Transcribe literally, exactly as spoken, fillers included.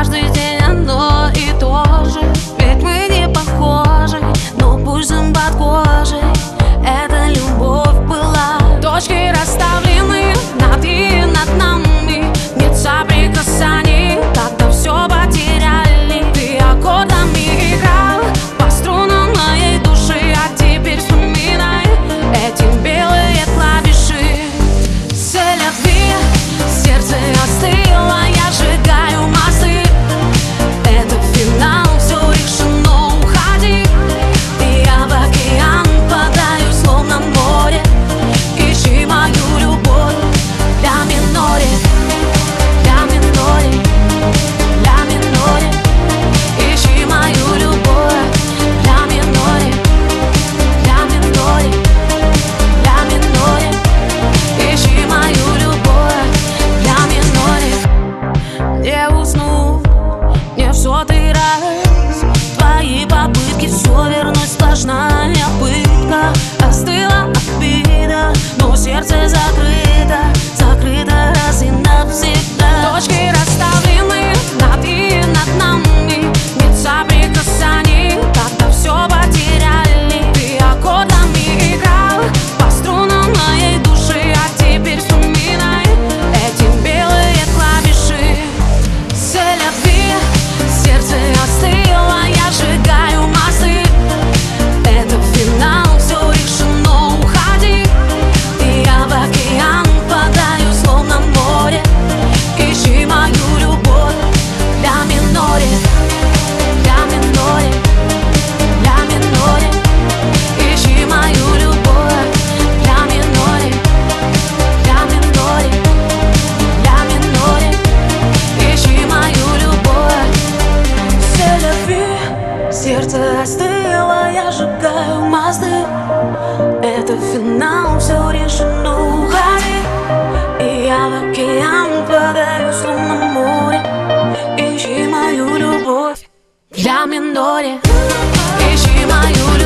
каждый день одно и то же. Ведь мы не похожи, но пульсом под кожей эта любовь была. Точки расставлены над и над нами, нет соприкасаний, когда все потеряли. Ты аккордами играл по струнам моей души, а теперь вспоминай эти белые клавиши. C'est la vie, сердце остыло, я сжигаю мосты. Это финал, все решено, уходи. И я в океан падаю, словно море. Ищи мою любовь, ля миноре, ля миноре, ля миноре. Ищи мою любовь, ля миноре, ля миноре, ля миноре. Ищи мою любовь, ля миноре. Не усну, не в сотый раз твои попытки все вернуть, сплошная пытка. Остыла обида, но сердце закрыто, закрыто раз и навсегда. Точки расставлены над и над нами, нет соприкасаний, когда все потеряли. Ты аккордами играл по струнам моей души, а теперь вспоминай эти белые клавиши. C'est la vie, сердце остыло, я сжигаю мосты. Это финал, все решено, уходи. И я в океан падаю, словно море. Ищи мою любовь, ля миноре, ля миноре, ля миноре. Ищи мою любовь, ля миноре, ля миноре, ля миноре. Ищи мою любовь. C'est la vie, сердце остыло, я сжигаю мосты. Это финал, все решено, уходи. И я в океан падаю, словно море. Ищи мою любовь, ля миноре. Ищи мою любовь.